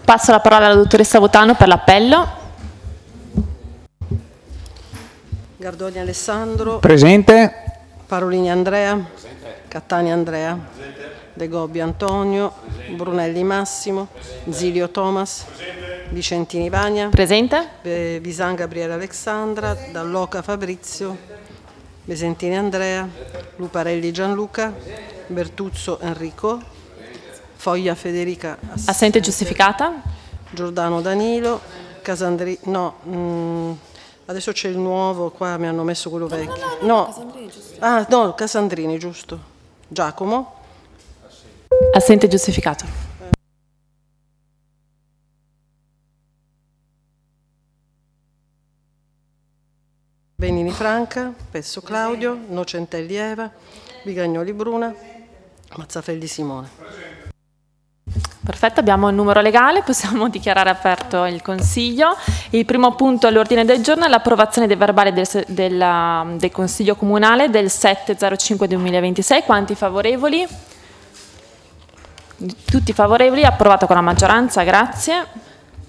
Passo la parola alla dottoressa Votano per l'appello. Gardoni Alessandro. Presente. Parolini Andrea. Presente. Cattani Andrea. Presente. De Gobbi Antonio. Presente. Brunelli Massimo. Presente. Zilio Thomas. Presente. Vicentini Vania. Presente. Visan Gabriele Alexandra. Dall'Oca Fabrizio. Besentini Andrea. Luparelli Gianluca. Bertuzzo Enrico. Foglia Federica. Assente giustificata. Giordano Danilo. Casandri. No. Adesso c'è il nuovo, qua mi hanno messo quello vecchio. No. Casandrini, giusto. Ah, no, Casandrini, giusto. Giacomo. Assente giustificato. Benini Franca, Pesso Claudio, Nocentelli Eva, Bigagnoli Bruna, Mazzafelli Simone. Perfetto, abbiamo il numero legale, possiamo dichiarare aperto il Consiglio. Il primo punto all'ordine del giorno è l'approvazione dei verbali del Consiglio Comunale del 7/05/2026. Quanti favorevoli? Tutti favorevoli, approvato con la maggioranza, grazie.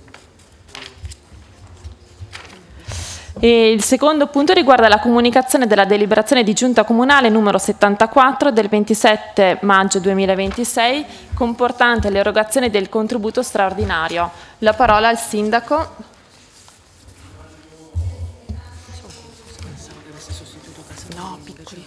E il secondo punto riguarda la comunicazione della deliberazione di Giunta Comunale numero 74 del 27 maggio 2026 comportante l'erogazione del contributo straordinario. La parola al Sindaco. No, piccoli.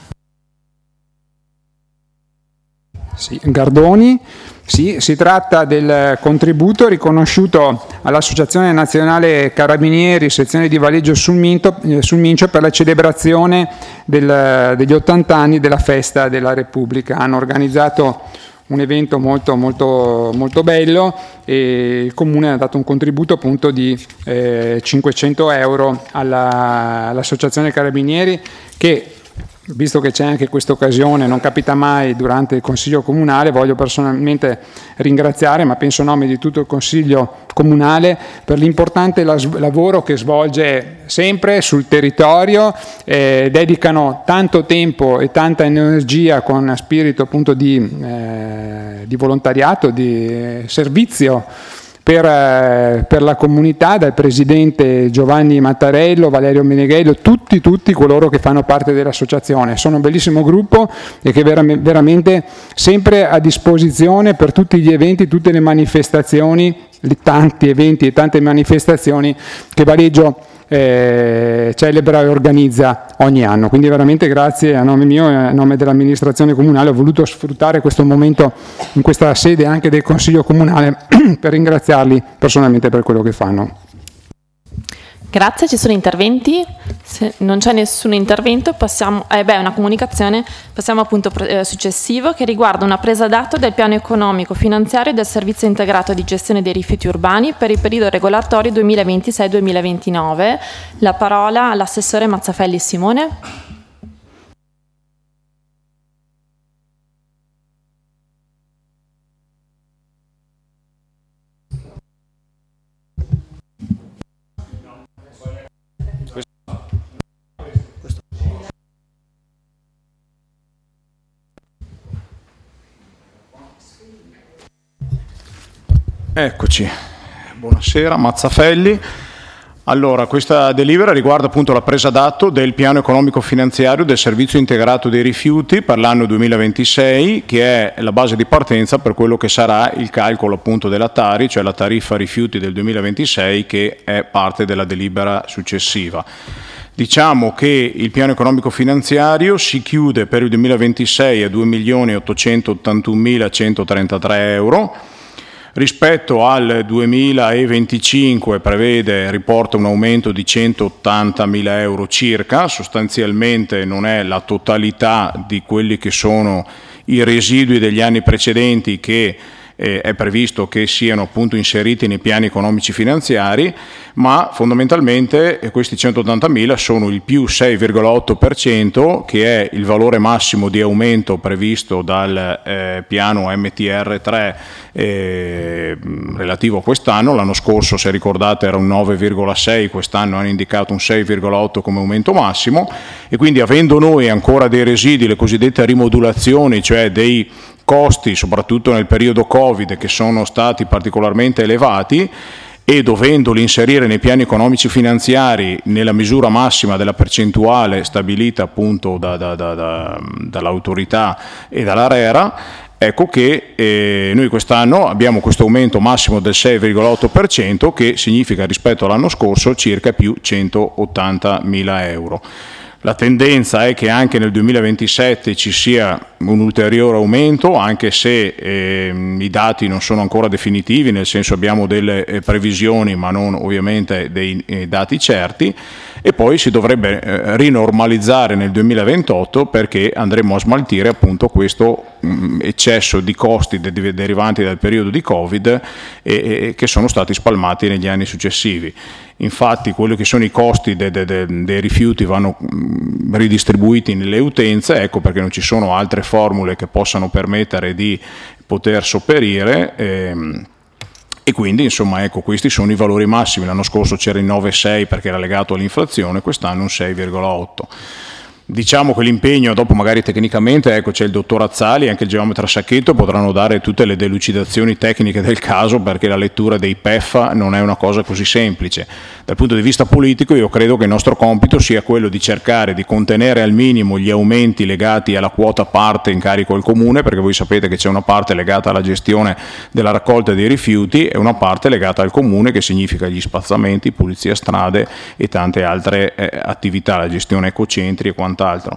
Sì, Gardoni. Sì, si tratta del contributo riconosciuto all'Associazione Nazionale Carabinieri, sezione di Valeggio sul Mincio per la celebrazione degli 80 anni della festa della Repubblica. Hanno organizzato un evento molto, molto, molto bello e il Comune ha dato un contributo appunto di 500 euro all'Associazione Carabinieri che, visto che c'è anche questa occasione, non capita mai durante il Consiglio Comunale, voglio personalmente ringraziare, ma penso a nome di tutto il Consiglio Comunale, per l'importante lavoro che svolge sempre sul territorio, dedicano tanto tempo e tanta energia con spirito appunto di volontariato, di servizio per la comunità, dal presidente Giovanni Mattarello, Valerio Meneghello, tutti coloro che fanno parte dell'associazione. Sono un bellissimo gruppo e che veramente sempre a disposizione per tutti gli eventi, tutte le manifestazioni, tanti eventi e tante manifestazioni che Valeggio celebra e organizza ogni anno. Quindi veramente grazie a nome mio e a nome dell'amministrazione comunale. Ho voluto sfruttare questo momento in questa sede anche del Consiglio Comunale per ringraziarli personalmente per quello che fanno. Grazie, ci sono interventi? Se non c'è nessun intervento passiamo, una comunicazione, passiamo al punto successivo che riguarda una presa d'atto del piano economico finanziario del servizio integrato di gestione dei rifiuti urbani per il periodo regolatorio 2026-2029. La parola all'assessore Mazzafelli Simone. Eccoci, buonasera, Mazzafelli. Allora, questa delibera riguarda appunto la presa d'atto del piano economico finanziario del servizio integrato dei rifiuti per l'anno 2026, che è la base di partenza per quello che sarà il calcolo appunto della Tari, cioè la tariffa rifiuti del 2026, che è parte della delibera successiva. Diciamo che il piano economico finanziario si chiude per il 2026 a 2.881.133 euro. Rispetto al 2025 riporta un aumento di 180.000 euro circa, sostanzialmente non è la totalità di quelli che sono i residui degli anni precedenti che è previsto che siano appunto inseriti nei piani economici finanziari, ma fondamentalmente questi 180.000 sono il più 6,8%, che è il valore massimo di aumento previsto dal piano MTR3 relativo a quest'anno. L'anno scorso, se ricordate, era un 9,6, quest'anno hanno indicato un 6,8 come aumento massimo, e quindi avendo noi ancora dei residui, le cosiddette rimodulazioni, cioè dei costi, soprattutto nel periodo Covid, che sono stati particolarmente elevati, e dovendoli inserire nei piani economici finanziari nella misura massima della percentuale stabilita appunto dall'autorità e dall'ARERA, ecco che noi quest'anno abbiamo questo aumento massimo del 6,8%, che significa rispetto all'anno scorso circa più 180.000 euro. La tendenza è che anche nel 2027 ci sia un ulteriore aumento, anche se i dati non sono ancora definitivi, nel senso abbiamo delle previsioni ma non ovviamente dei dati certi, e poi si dovrebbe rinormalizzare nel 2028 perché andremo a smaltire appunto questo eccesso di costi derivanti dal periodo di Covid che sono stati spalmati negli anni successivi. Infatti quelli che sono i costi dei rifiuti vanno ridistribuiti nelle utenze, ecco perché non ci sono altre formule che possano permettere di poter sopperire, e quindi insomma ecco, questi sono i valori massimi. L'anno scorso c'era il 9,6 perché era legato all'inflazione, quest'anno un 6,8. Diciamo che l'impegno, dopo magari tecnicamente, ecco, c'è il dottor Azzali e anche il geometra Sacchetto, potranno dare tutte le delucidazioni tecniche del caso, perché la lettura dei PEF non è una cosa così semplice. Dal punto di vista politico io credo che il nostro compito sia quello di cercare di contenere al minimo gli aumenti legati alla quota parte in carico al comune, perché voi sapete che c'è una parte legata alla gestione della raccolta dei rifiuti e una parte legata al comune, che significa gli spazzamenti, pulizia strade e tante altre attività, la gestione ecocentri e quant'altro.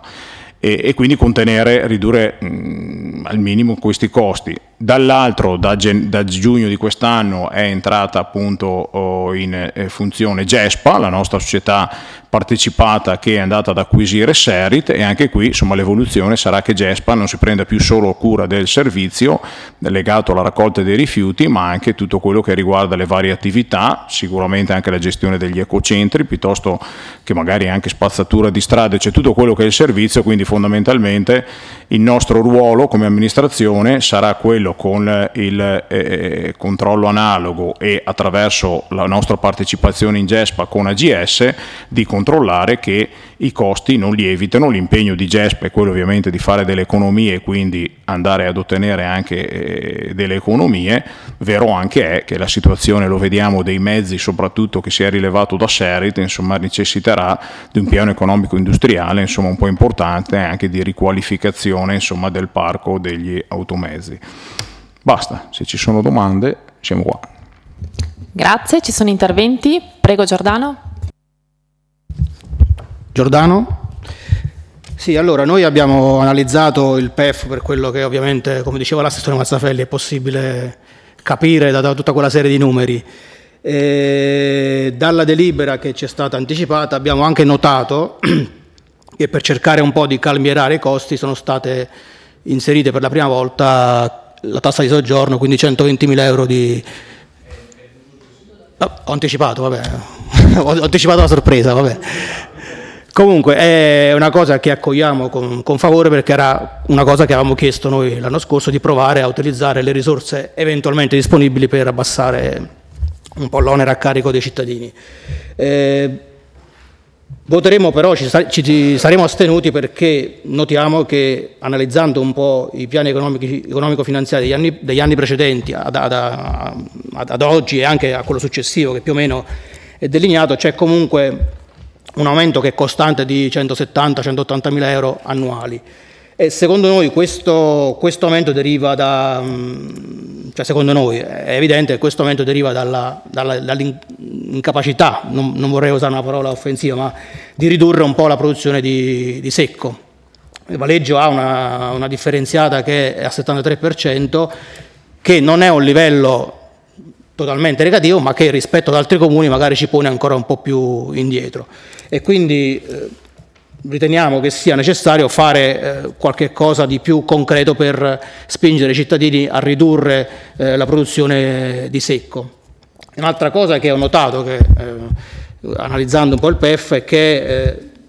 E quindi contenere, ridurre al minimo questi costi. Dall'altro, da giugno di quest'anno è entrata appunto in funzione GESPA, la nostra società partecipata che è andata ad acquisire Serit, e anche qui insomma l'evoluzione sarà che GESPA non si prenda più solo cura del servizio legato alla raccolta dei rifiuti, ma anche tutto quello che riguarda le varie attività, sicuramente anche la gestione degli ecocentri, piuttosto che magari anche spazzatura di strade, cioè tutto quello che è il servizio. Quindi fondamentalmente il nostro ruolo come amministrazione sarà quello, con il controllo analogo e attraverso la nostra partecipazione in GESPA con AGS, di controllare che i costi non lievitano. L'impegno di GESPA è quello ovviamente di fare delle economie e quindi andare ad ottenere anche delle economie. Vero anche è che la situazione, lo vediamo, dei mezzi soprattutto che si è rilevato da Serit, insomma necessiterà di un piano economico industriale insomma un po' importante, anche di riqualificazione insomma del parco degli automezzi. Basta, se ci sono domande siamo qua. Grazie, ci sono interventi? Prego Giordano. Giordano? Sì, allora noi abbiamo analizzato il PEF per quello che ovviamente, come diceva l'assessore Mazzafelli, è possibile capire da tutta quella serie di numeri. Dalla delibera che ci è stata anticipata abbiamo anche notato che per cercare un po' di calmierare i costi sono state inserite per la prima volta la tassa di soggiorno, quindi 120.000 euro di... ho anticipato, vabbè, ho anticipato la sorpresa, vabbè. Comunque è una cosa che accogliamo con favore, perché era una cosa che avevamo chiesto noi l'anno scorso, di provare a utilizzare le risorse eventualmente disponibili per abbassare un po' l'onere a carico dei cittadini. Voteremo però, ci saremo astenuti perché notiamo che, analizzando un po' i piani economico-finanziari degli anni precedenti ad oggi e anche a quello successivo, che più o meno è delineato, c'è comunque un aumento che è costante di 170-180.000 euro annuali. E secondo noi questo aumento deriva cioè secondo noi è evidente che questo aumento deriva dall'incapacità, non vorrei usare una parola offensiva, ma di ridurre un po' la produzione di secco. Il Valeggio ha una differenziata che è al 73%, che non è un livello totalmente negativo, ma che rispetto ad altri comuni magari ci pone ancora un po' più indietro. E quindi riteniamo che sia necessario fare qualche cosa di più concreto per spingere i cittadini a ridurre la produzione di secco. Un'altra cosa che ho notato, che analizzando un po' il PEF, è che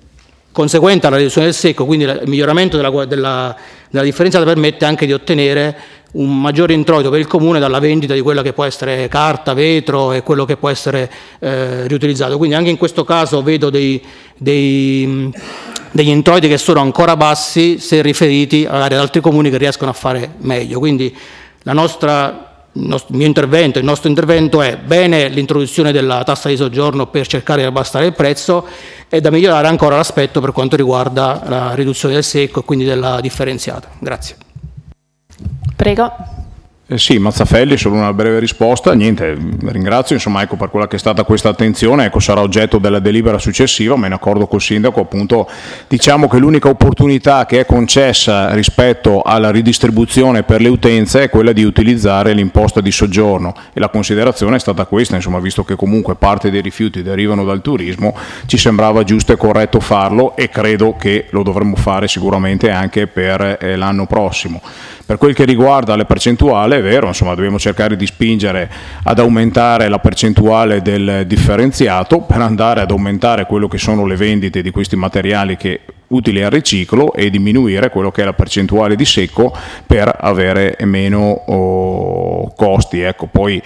conseguente alla riduzione del secco, quindi il miglioramento della differenziata permette anche di ottenere un maggiore introito per il comune dalla vendita di quella che può essere carta, vetro e quello che può essere riutilizzato. Quindi anche in questo caso vedo degli introiti che sono ancora bassi se riferiti magari ad altri comuni che riescono a fare meglio. Quindi il nostro intervento è bene l'introduzione della tassa di soggiorno per cercare di abbassare il prezzo, e da migliorare ancora l'aspetto per quanto riguarda la riduzione del secco e quindi della differenziata. Grazie. Prego. Sì, Mazzafelli, solo una breve risposta. Niente, ringrazio ecco, per quella che è stata questa attenzione, ecco, sarà oggetto della delibera successiva, ma in accordo col sindaco appunto diciamo che l'unica opportunità che è concessa rispetto alla ridistribuzione per le utenze è quella di utilizzare l'imposta di soggiorno, e la considerazione è stata questa, insomma, visto che comunque parte dei rifiuti derivano dal turismo, ci sembrava giusto e corretto farlo, e credo che lo dovremmo fare sicuramente anche per l'anno prossimo. Per quel che riguarda le percentuali, è vero, insomma, dobbiamo cercare di spingere ad aumentare la percentuale del differenziato per andare ad aumentare quello che sono le vendite di questi materiali che utili al riciclo, e diminuire quello che è la percentuale di secco per avere meno costi. Ecco, poi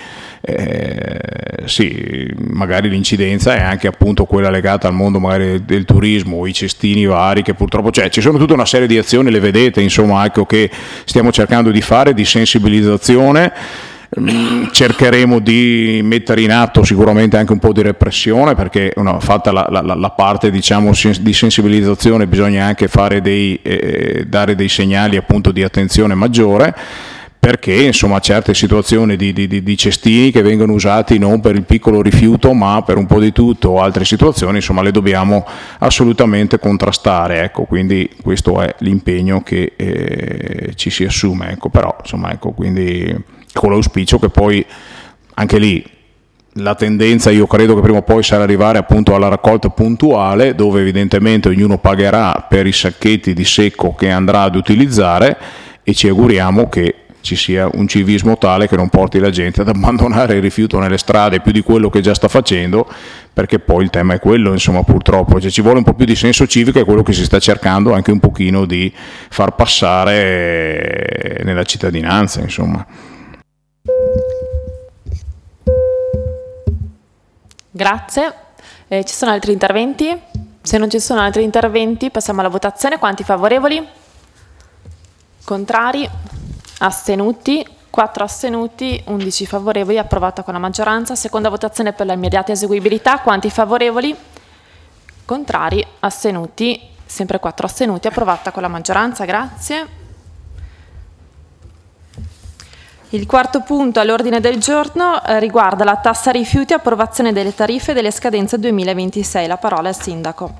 sì, magari l'incidenza è anche appunto quella legata al mondo magari del turismo, i cestini vari che purtroppo ci sono tutta una serie di azioni, le vedete, insomma, ecco, che stiamo cercando di fare, di sensibilizzazione. Cercheremo di mettere in atto sicuramente anche un po' di repressione, perché fatta la parte diciamo di sensibilizzazione bisogna anche fare dare dei segnali appunto di attenzione maggiore, perché insomma certe situazioni di cestini che vengono usati non per il piccolo rifiuto ma per un po' di tutto, o altre situazioni insomma le dobbiamo assolutamente contrastare, ecco, quindi questo è l'impegno che ci si assume, ecco, però insomma, ecco, quindi con l'auspicio che poi anche lì la tendenza, io credo che prima o poi sarà arrivare appunto alla raccolta puntuale, dove evidentemente ognuno pagherà per i sacchetti di secco che andrà ad utilizzare, e ci auguriamo che ci sia un civismo tale che non porti la gente ad abbandonare il rifiuto nelle strade più di quello che già sta facendo, perché poi il tema è quello, insomma, purtroppo ci vuole un po' più di senso civico, è quello che si sta cercando anche un pochino di far passare nella cittadinanza, insomma. Grazie. Ci sono altri interventi? Se non ci sono altri interventi passiamo alla votazione. Quanti favorevoli? Contrari? Astenuti? 4 astenuti, 11 favorevoli, approvata con la maggioranza. Seconda votazione per la immediata eseguibilità. Quanti favorevoli? Contrari? Astenuti? Sempre 4 astenuti, approvata con la maggioranza. Grazie. Il quarto punto all'ordine del giorno riguarda la tassa rifiuti, approvazione delle tariffe delle scadenze 2026. La parola al sindaco.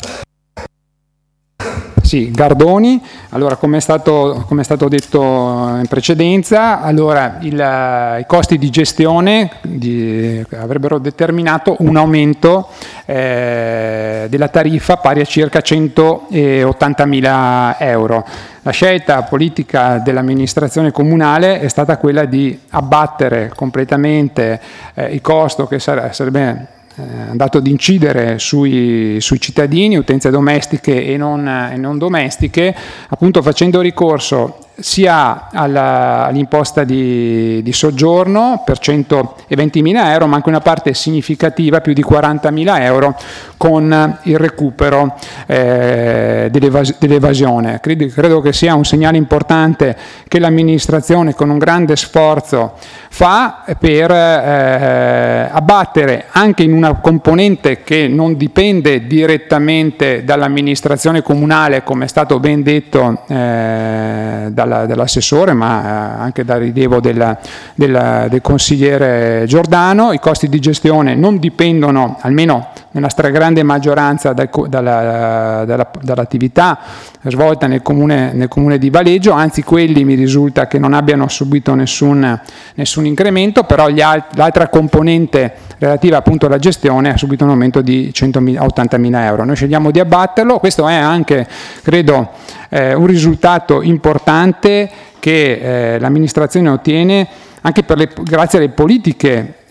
Sì, Gardoni. Allora, come è stato detto in precedenza, allora i costi di gestione avrebbero determinato un aumento della tariffa pari a circa 180.000 euro. La scelta politica dell'amministrazione comunale è stata quella di abbattere completamente il costo che sarebbe andato ad incidere sui cittadini, utenze domestiche e non domestiche, appunto facendo ricorso sia all'imposta di soggiorno per 120.000 euro, ma anche una parte significativa, più di 40.000 euro, con il recupero dell'evasione. Credo che sia un segnale importante che l'amministrazione, con un grande sforzo, fa per abbattere anche in una componente che non dipende direttamente dall'amministrazione comunale, come è stato ben detto dall'assessore, ma anche dal rilievo del consigliere Giordano. I costi di gestione non dipendono, almeno nella stragrande maggioranza, dall'attività svolta nel comune di Valeggio, anzi quelli mi risulta che non abbiano subito nessun incremento, però l'altra componente relativa appunto alla gestione ha subito un aumento di 80.000 euro. Noi scegliamo di abbatterlo, questo è anche, credo, un risultato importante che l'amministrazione ottiene anche grazie alle politiche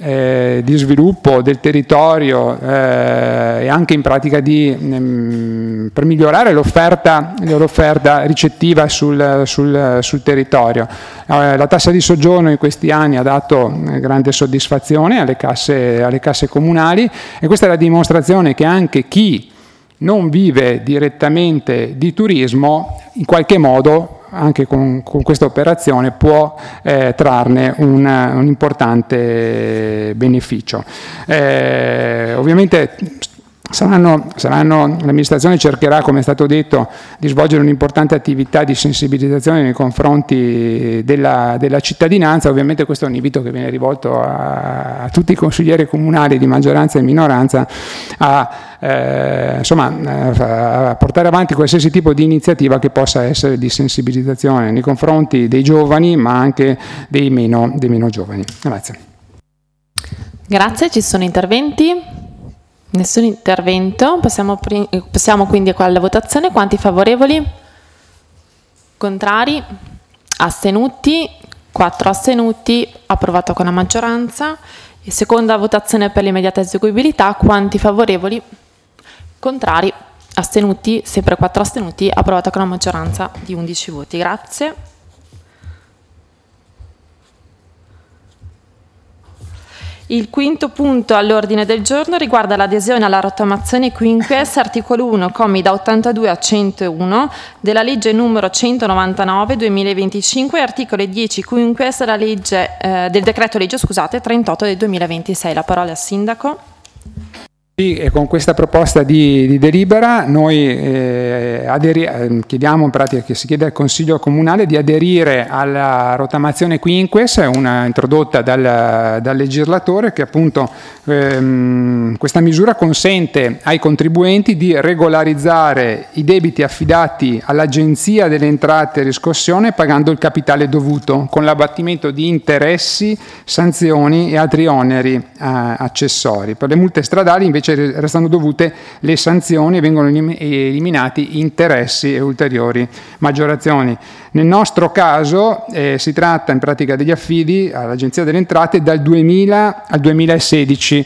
di sviluppo del territorio e anche in pratica per migliorare l'offerta ricettiva sul territorio. La tassa di soggiorno in questi anni ha dato grande soddisfazione alle casse comunali, e questa è la dimostrazione che anche chi non vive direttamente di turismo in qualche modo anche con questa operazione può trarne un importante beneficio. Ovviamente l'amministrazione cercherà, come è stato detto, di svolgere un'importante attività di sensibilizzazione nei confronti della cittadinanza. Ovviamente questo è un invito che viene rivolto a tutti i consiglieri comunali di maggioranza e minoranza a portare avanti qualsiasi tipo di iniziativa che possa essere di sensibilizzazione nei confronti dei giovani, ma anche dei meno giovani. Grazie. Grazie, ci sono interventi? Nessun intervento, passiamo quindi alla votazione. Quanti favorevoli? Contrari? Astenuti? 4 astenuti, approvato con la maggioranza. E seconda votazione per l'immediata eseguibilità. Quanti favorevoli? Contrari? Astenuti? Sempre 4 astenuti, approvato con la maggioranza di 11 voti. Grazie. Il quinto punto all'ordine del giorno riguarda l'adesione alla rottamazione quinquies articolo 1, commi da 82 a 101 della legge numero 199/2025 e articoli 10 quinquies del decreto legge 38 del 2026. La parola al Sindaco. Sì, e con questa proposta di delibera noi chiediamo in pratica che si chiede al Consiglio Comunale di aderire alla rottamazione quinquies, introdotta dal legislatore, che appunto questa misura consente ai contribuenti di regolarizzare i debiti affidati all'Agenzia delle Entrate e Riscossione pagando il capitale dovuto, con l'abbattimento di interessi, sanzioni e altri oneri accessori. Per le multe stradali invece restano dovute le sanzioni e vengono eliminati interessi e ulteriori maggiorazioni. Nel nostro caso si tratta in pratica degli affidi all'Agenzia delle Entrate dal 2000 al 2016,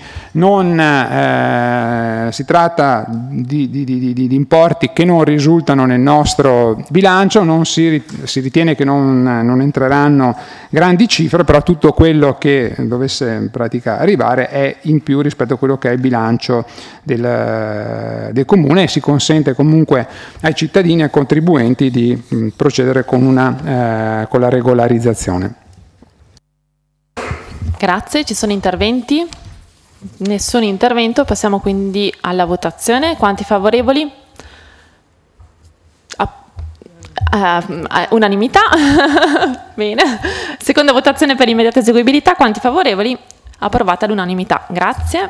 non si tratta di importi che non risultano nel nostro bilancio, non si ritiene che non entreranno grandi cifre, però tutto quello che dovesse in pratica arrivare è in più rispetto a quello che è il bilancio del Comune, e si consente comunque ai cittadini e ai contribuenti di procedere con la regolarizzazione. Grazie, ci sono interventi? Nessun intervento, passiamo quindi alla votazione. Quanti favorevoli? Unanimità. Bene. Seconda votazione per immediata eseguibilità. Quanti favorevoli? Approvata all'unanimità. Grazie.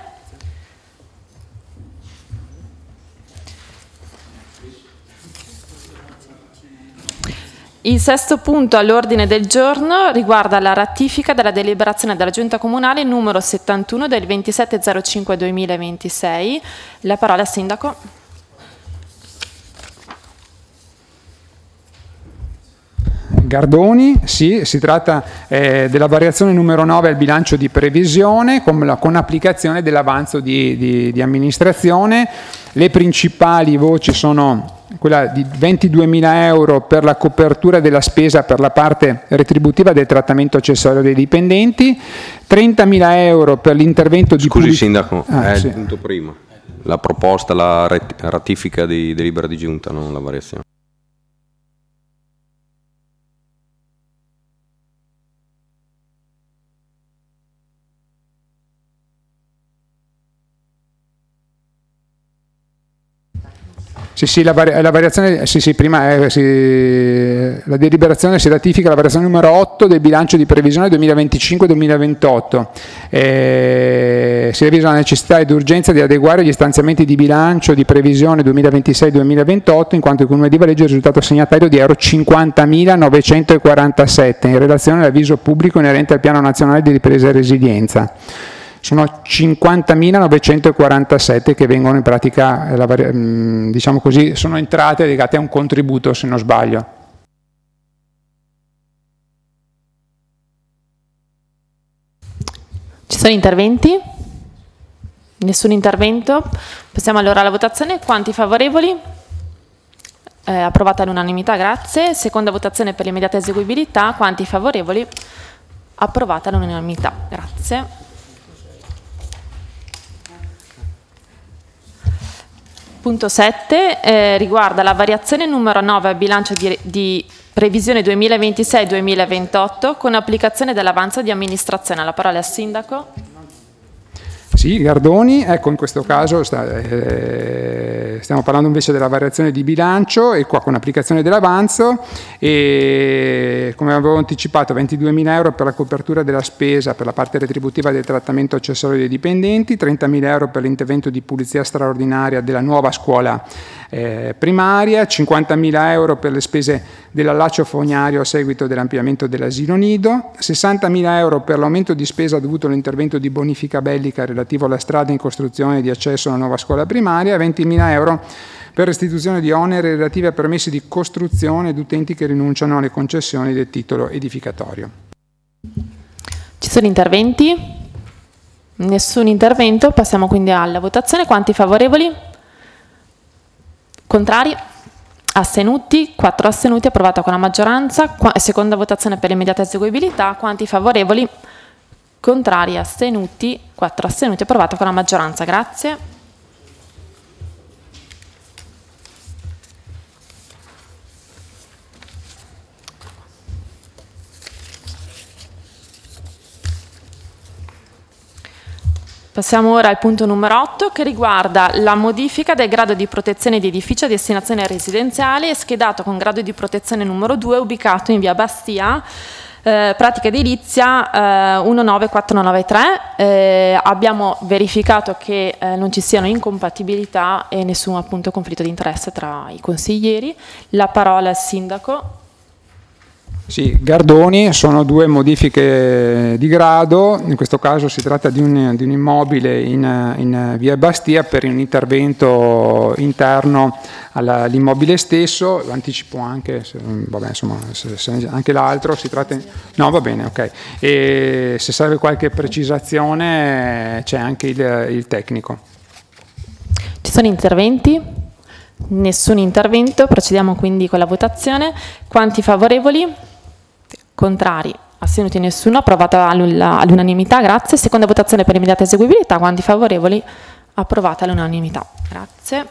Il sesto punto all'ordine del giorno riguarda la ratifica della deliberazione della Giunta Comunale numero 71 del 27/05/2026. La parola al Sindaco. Gardoni, sì, si tratta della variazione numero 9 al bilancio di previsione con applicazione dell'avanzo di amministrazione. Le principali voci sono quella di 22.000 euro per la copertura della spesa per la parte retributiva del trattamento accessorio dei dipendenti, 30.000 euro per l'intervento di... Scusi Sindaco, il punto prima, la proposta, la ratifica di delibera di giunta, non la variazione. Sì, la variazione, prima la deliberazione si ratifica la variazione numero 8 del bilancio di previsione 2025-2028. Si revisa la necessità ed urgenza di adeguare gli stanziamenti di bilancio di previsione 2026-2028, in quanto il Comune di Valeggio è risultato assegnatario di euro 50.947 in relazione all'avviso pubblico inerente al Piano Nazionale di Ripresa e Resilienza. Sono 50.947 che vengono in pratica, diciamo così, sono entrate legate a un contributo, se non sbaglio. Ci sono interventi? Nessun intervento? Passiamo allora alla votazione. Quanti favorevoli? Approvata all'unanimità, grazie. Seconda votazione per l'immediata eseguibilità. Quanti favorevoli? Approvata all'unanimità, grazie. Punto 7 riguarda la variazione numero 9 al bilancio di previsione 2026-2028 con applicazione dell'avanzo di amministrazione. La parola al Sindaco. Sì, Gardoni, ecco, in questo caso stiamo parlando invece della variazione di bilancio e qua con applicazione dell'avanzo e come avevo anticipato 22.000 euro per la copertura della spesa per la parte retributiva del trattamento accessorio dei dipendenti, 30.000 euro per l'intervento di pulizia straordinaria della nuova scuola primaria, 50.000 euro per le spese dell'allaccio fognario a seguito dell'ampliamento dell'asilo nido, 60.000 euro per l'aumento di spesa dovuto all'intervento di bonifica bellica relativo alla strada in costruzione di accesso alla nuova scuola primaria, 20.000 euro per restituzione di oneri relativi a permessi di costruzione ed utenti che rinunciano alle concessioni del titolo edificatorio. Ci sono interventi? Nessun intervento, passiamo quindi alla votazione. Quanti favorevoli? Contrari? Astenuti? 4 astenuti, approvata con la maggioranza. Seconda votazione per l'immediata eseguibilità. Quanti favorevoli? Contrari? Astenuti? 4 astenuti, approvata con la maggioranza. Grazie. Passiamo ora al punto numero 8 che riguarda la modifica del grado di protezione di edifici a destinazione residenziale schedato con grado di protezione numero 2 ubicato in via Bastia, pratica edilizia 194993. Abbiamo verificato che non ci siano incompatibilità e nessun appunto conflitto di interesse tra i consiglieri. La parola al Sindaco. Sì, Gardoni, sono 2 modifiche di grado, in questo caso si tratta di un immobile in via Bastia per un intervento interno all'immobile stesso, lo anticipo anche, vabbè, insomma, se anche l'altro si tratta no, va bene, ok, e se serve qualche precisazione c'è anche il tecnico. Ci sono interventi? Nessun intervento, procediamo quindi con la votazione. Quanti favorevoli? Contrari? Astenuti nessuno, approvata all'unanimità, grazie. Seconda votazione per immediata eseguibilità. Quanti favorevoli? Approvata all'unanimità, grazie.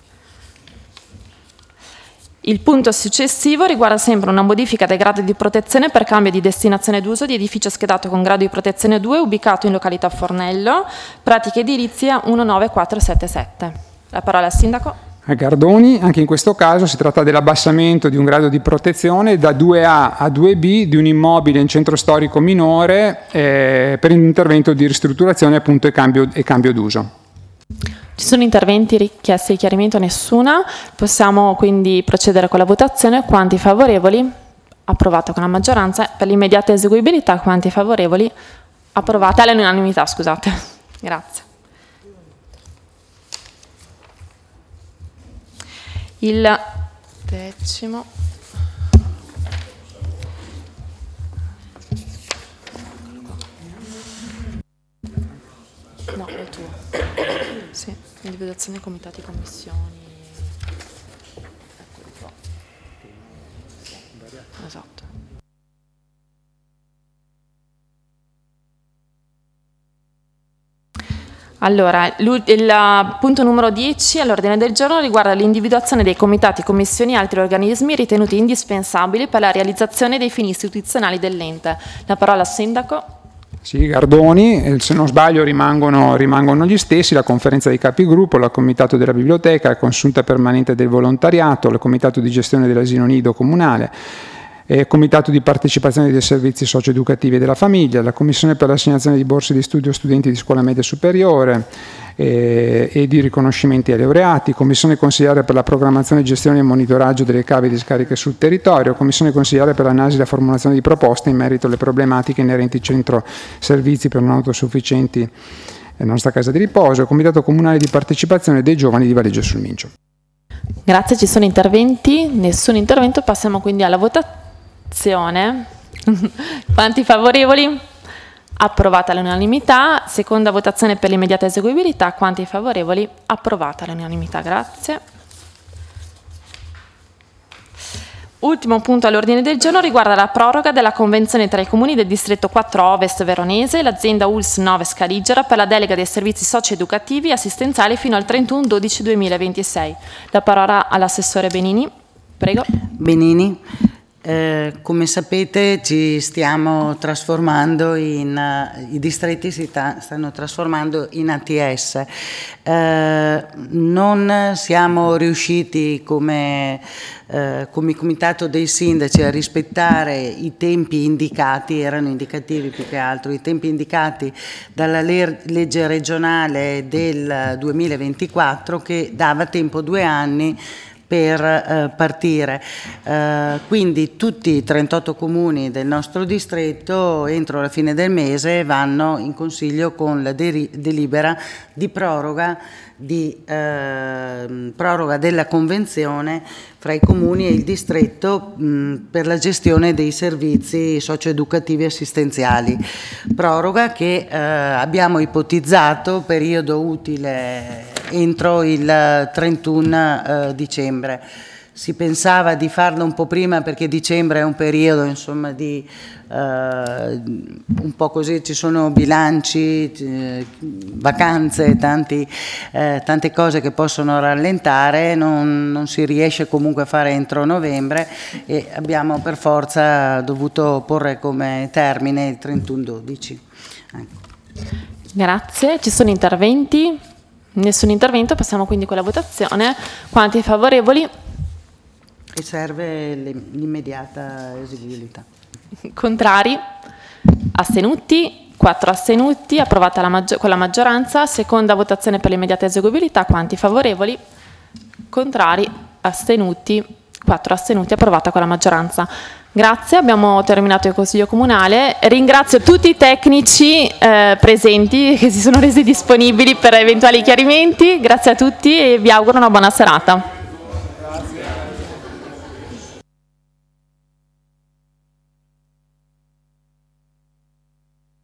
Il punto successivo riguarda sempre una modifica del grado di protezione per cambio di destinazione d'uso di edificio schedato con grado di protezione 2 ubicato in località Fornello, pratica edilizia 19477. La parola al Sindaco. A Gardoni, anche in questo caso si tratta dell'abbassamento di un grado di protezione da 2A a 2B di un immobile in centro storico minore per un intervento di ristrutturazione appunto e cambio d'uso. Ci sono interventi richiesti di chiarimento? Nessuna. Possiamo quindi procedere con la votazione. Quanti favorevoli? Approvata con la maggioranza. Per l'immediata eseguibilità, quanti favorevoli? Approvata all'unanimità, scusate. Grazie. Il 10º. No, è tuo. Sì, individuazione comitati e commissioni. Eccolo qua. Esatto. Allora, il punto numero 10 all'ordine del giorno riguarda l'individuazione dei comitati, commissioni e altri organismi ritenuti indispensabili per la realizzazione dei fini istituzionali dell'ente. La parola al Sindaco. Sì, Gardoni, se non sbaglio rimangono gli stessi, la conferenza dei capigruppo, il comitato della biblioteca, la consulta permanente del volontariato, il comitato di gestione dell'asilo nido comunale, comitato di partecipazione dei servizi socio-educativi della famiglia, la commissione per l'assegnazione di borse di studio a studenti di scuola media superiore e di riconoscimenti ai laureati, commissione consigliare per la programmazione, gestione e monitoraggio delle cave di discariche sul territorio, commissione consigliare per l'analisi e la formulazione di proposte in merito alle problematiche inerenti al centro servizi per non autosufficienti nella nostra casa di riposo, comitato comunale di partecipazione dei giovani di Valeggio sul Mincio. Grazie, ci sono interventi? Nessun intervento, passiamo quindi alla votazione. Quanti favorevoli? Approvata all'unanimità. Seconda votazione per l'immediata eseguibilità. Quanti favorevoli? Approvata all'unanimità. Grazie. Ultimo punto all'ordine del giorno riguarda la proroga della convenzione tra i comuni del distretto 4 Ovest Veronese e l'azienda ULS 9 Scaligera per la delega dei servizi socio-educativi e assistenziali fino al 31/12/2026. La parola all'assessore Benini. Prego. Benini. Come sapete ci stiamo trasformando i distretti si stanno trasformando in ATS. Non siamo riusciti come comitato dei sindaci a rispettare i tempi indicati, erano indicativi più che altro, i tempi indicati dalla legge regionale del 2024 che dava tempo 2 anni per partire. Quindi tutti i 38 comuni del nostro distretto entro la fine del mese vanno in consiglio con la delibera di proroga della convenzione fra i comuni e il distretto per la gestione dei servizi socio-educativi assistenziali. Proroga che abbiamo ipotizzato periodo utile entro il 31 dicembre. Si pensava di farlo un po' prima perché dicembre è un periodo insomma di un po' così, ci sono bilanci, vacanze, tante cose che possono rallentare, non si riesce comunque a fare entro novembre e abbiamo per forza dovuto porre come termine il 31/12. Grazie, ci sono interventi? Nessun intervento, passiamo quindi con la votazione. Quanti favorevoli? E serve l'immediata eseguibilità. Contrari? Astenuti? 4 astenuti, approvata con la maggioranza. Seconda votazione per l'immediata eseguibilità. Quanti favorevoli? Contrari? Astenuti? 4 astenuti, approvata con la maggioranza. Grazie, abbiamo terminato il Consiglio Comunale. Ringrazio tutti i tecnici presenti che si sono resi disponibili per eventuali chiarimenti. Grazie a tutti e vi auguro una buona serata.